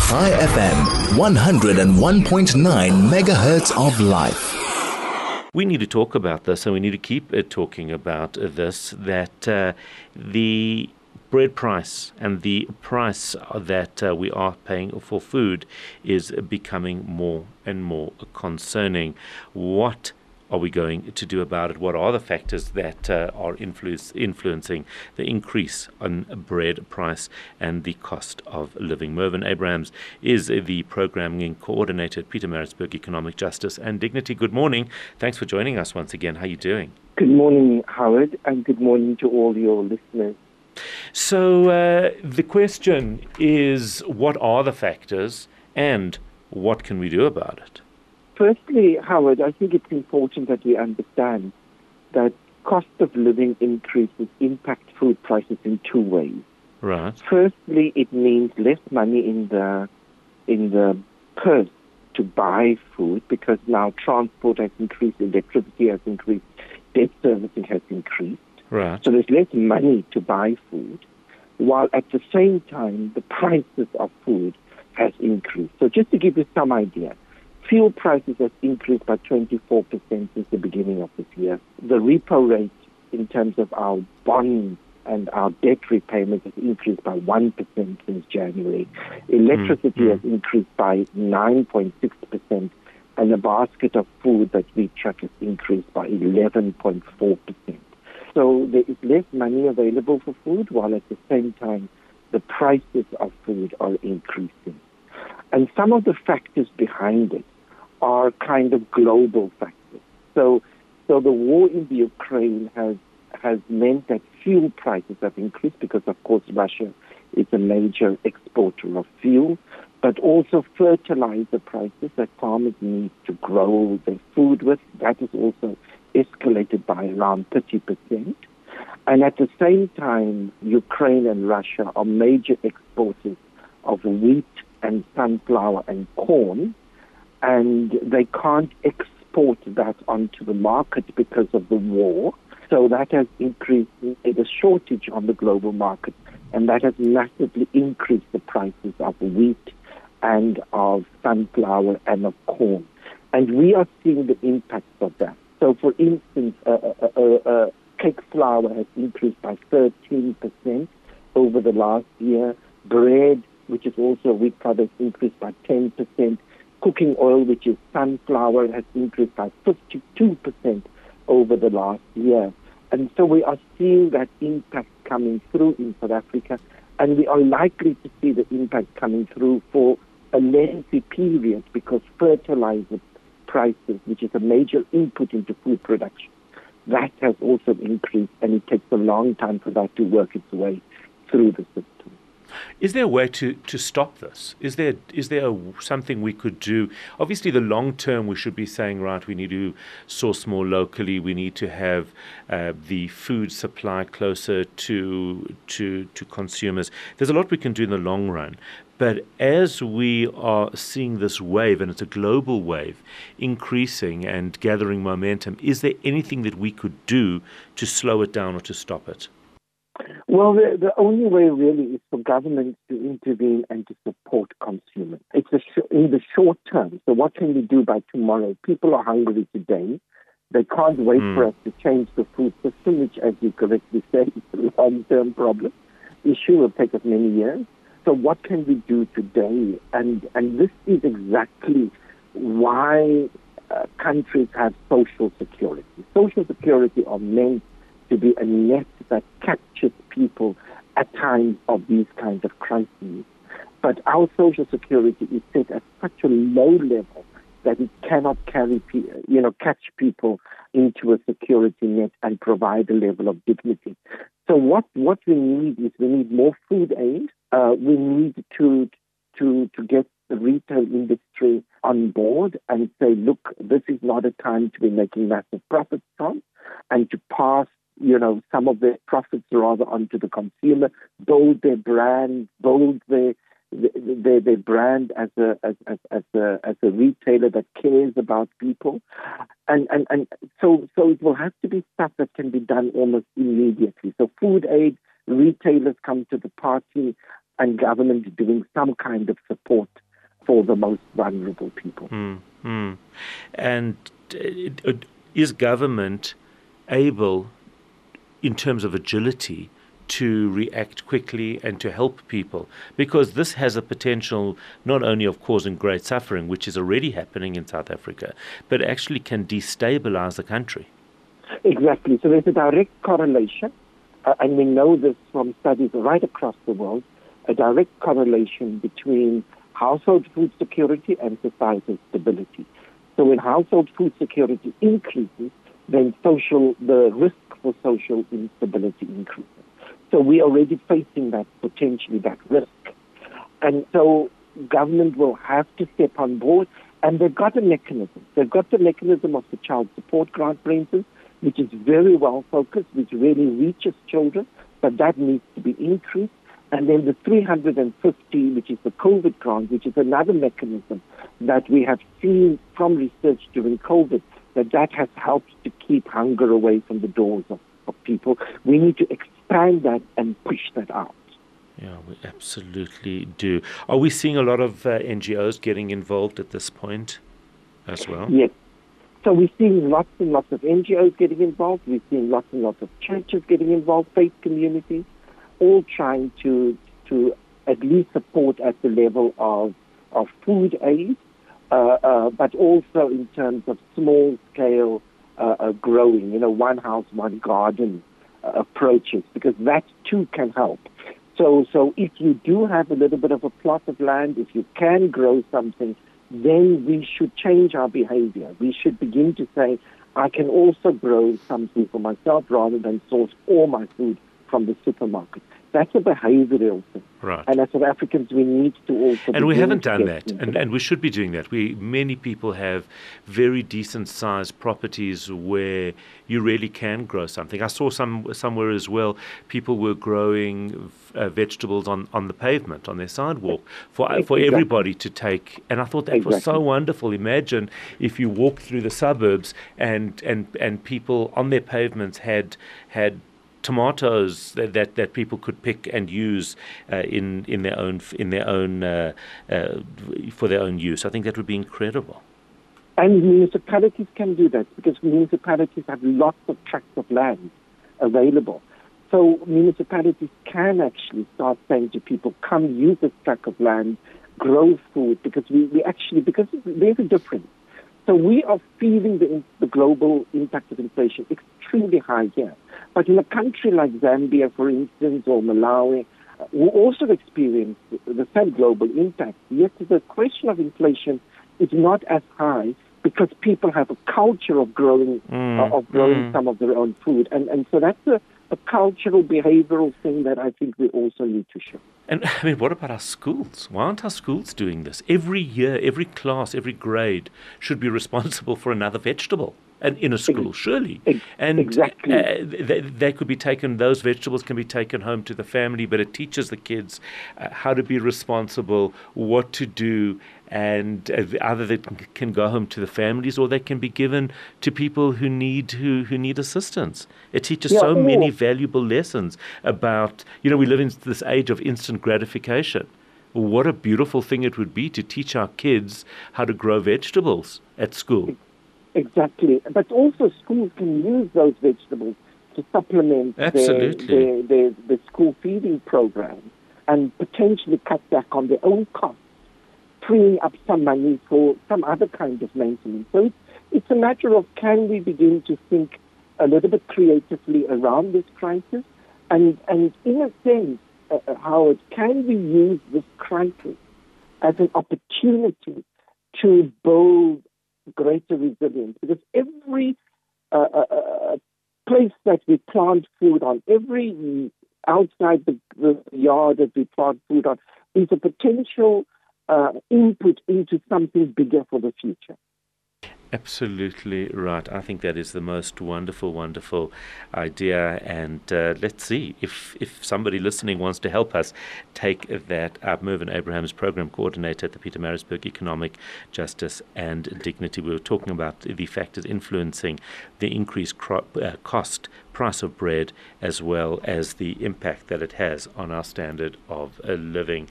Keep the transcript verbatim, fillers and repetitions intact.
High F M, one oh one point nine megahertz of life. We need to talk about this, and we need to keep uh, talking about this, that uh, the bread price and the price that uh, we are paying for food is becoming more and more concerning. What are we going to do about it? What are the factors that uh, are influence, influencing the increase on bread price and the cost of living? Mervyn Abrahams is the programming coordinator at Pietermaritzburg Economic Justice and Dignity. Good morning. Thanks for joining us once again. How are you doing? Good morning, Howard, and good morning to all your listeners. So uh, the question is, what are the factors and what can we do about it? Firstly, Howard, I think it's important that we understand that cost of living increases impact food prices in two ways. Right. Firstly, it means less money in the in the purse to buy food because now transport has increased, electricity has increased, debt servicing has increased. Right. So there's less money to buy food, while at the same time the prices of food has increased. So just to give you some idea, fuel prices have increased by twenty-four percent since the beginning of this year. The repo rate in terms of our bonds and our debt repayment has increased by one percent since January. Electricity mm-hmm. has increased by nine point six percent, and the basket of food that we track has increased by eleven point four percent. So there is less money available for food, while at the same time the prices of food are increasing. And some of the factors behind it are kind of global factors. So, so the war in the Ukraine has has meant that fuel prices have increased because, of course, Russia is a major exporter of fuel, but also fertilizer prices that farmers need to grow their food with. That is also escalated by around thirty percent. And at the same time, Ukraine and Russia are major exporters of wheat and sunflower and corn, and they can't export that onto the market because of the war. So that has increased the shortage on the global market, and that has massively increased the prices of wheat and of sunflower and of corn. And we are seeing the impacts of that. So, for instance, uh, uh, uh, uh, cake flour has increased by thirteen percent over the last year. Bread, which is also a wheat product, increased by ten percent. Cooking oil, which is sunflower, has increased by fifty-two percent over the last year. And so we are seeing that impact coming through in South Africa, and we are likely to see the impact coming through for a lengthy period because fertilizer prices, which is a major input into food production, that has also increased, and it takes a long time for that to work its way through the system. Is there a way to, to stop this? Is there is there a, something we could do? Obviously, the long term, we should be saying, right, we need to source more locally. We need to have uh, the food supply closer to to to consumers. There's a lot we can do in the long run. But as we are seeing this wave, and it's a global wave, increasing and gathering momentum, is there anything that we could do to slow it down or to stop it? Well, the, the only way really is for governments to intervene and to support consumers. It's a sh- in the short term. So what can we do by tomorrow? People are hungry today. They can't wait mm. for us to change the food system, which, as you correctly said, is a long-term problem. Issue will take us many years. So what can we do today? And and this is exactly why uh, countries have social security. Social security are meant to be a net that captures people at times of these kinds of crises. But our social security is set at such a low level that it cannot carry, you know, catch people into a security net and provide a level of dignity. So what, what we need is we need more food aid. Uh, we need to to to get the retail industry on board and say, look, this is not a time to be making massive profits from, and to pass, you know, some of their profits rather onto the consumer, build their brand, build their their, their brand as a as, as, as a as a retailer that cares about people, and and and so so it will have to be stuff that can be done almost immediately. So food aid, retailers come to the party, and government doing some kind of support for the most vulnerable people. Mm, mm. And uh, is government able, in terms of agility, to react quickly and to help people? Because this has a potential not only of causing great suffering, which is already happening in South Africa, but actually can destabilize the country. Exactly. So there's a direct correlation, uh, and we know this from studies right across the world, a direct correlation between household food security and societal stability. So when household food security increases, then social the risk for social instability increases. So we're already facing that, potentially that risk. And so government will have to step on board, and they've got a mechanism. They've got the mechanism of the child support grant, for instance, which is very well focused, which really reaches children, but that needs to be increased. And then the three hundred fifty, which is the COVID grant, which is another mechanism that we have seen from research during COVID, that that has helped to keep hunger away from the doors of, of people. We need to expand that and push that out. Yeah, we absolutely do. Are we seeing a lot of uh, N G Os getting involved at this point as well? Yes. So we're seeing lots and lots of N G Os getting involved. We're seeing lots and lots of churches getting involved, faith communities, all trying to to at least support at the level of of food aid, uh, uh, but also in terms of small-scale uh, uh, growing, you know, one house, one garden uh, approaches, because that too can help. So, so if you do have a little bit of a plot of land, if you can grow something, then we should change our behavior. We should begin to say, I can also grow some food for myself rather than source all my food from the supermarket. That's a behavioral thing. Right. And as South Africans, we need to also... And we haven't done that, and, and, and we should be doing that. We Many people have very decent-sized properties where you really can grow something. I saw some somewhere as well, people were growing uh, vegetables on, on the pavement, on their sidewalk, for for exactly. everybody to take. And I thought that exactly. was so wonderful. Imagine if you walk through the suburbs and, and, and people on their pavements had had tomatoes that, that that people could pick and use uh, in in their own in their own uh, uh, for their own use. I think that would be incredible. And municipalities can do that because municipalities have lots of tracts of land available. So municipalities can actually start saying to people, "Come use this tract of land, grow food," because we, we actually because there's a difference. So we are feeling the, the global impact of inflation extremely high here. But in a country like Zambia, for instance, or Malawi, uh, we also experience the same global impact. Yet the question of inflation is not as high because people have a culture of growing mm, uh, of growing mm. some of their own food. And, and so that's a, a cultural, behavioral thing that I think we also need to show. And I mean, what about our schools? Why aren't our schools doing this? Every year, every class, every grade should be responsible for another vegetable. And in a school, surely. And exactly. uh, they, they could be taken, those vegetables can be taken home to the family, but it teaches the kids uh, how to be responsible, what to do, and uh, either they can go home to the families or they can be given to people who need who, who need assistance. It teaches yeah, so oh. many valuable lessons about, you know, we live in this age of instant gratification. What a beautiful thing it would be to teach our kids how to grow vegetables at school. Exactly. But also schools can use those vegetables to supplement their, their, their, their school feeding program and potentially cut back on their own costs, freeing up some money for some other kind of maintenance. So it's, it's a matter of can we begin to think a little bit creatively around this crisis? And, and in a sense, uh, Howard, can we use this crisis as an opportunity to build greater resilience? Because every uh, uh, place that we plant food on, every outside the, the yard that we plant food on, is a potential uh, input into something bigger for the future. Absolutely right. I think that is the most wonderful, wonderful idea. And uh, let's see if, if somebody listening wants to help us take that up. Mervyn Abrahams, Program Coordinator at the Pietermaritzburg Economic Justice and Dignity. We were talking about the factors influencing the increased cro- uh, cost, price of bread, as well as the impact that it has on our standard of uh, living.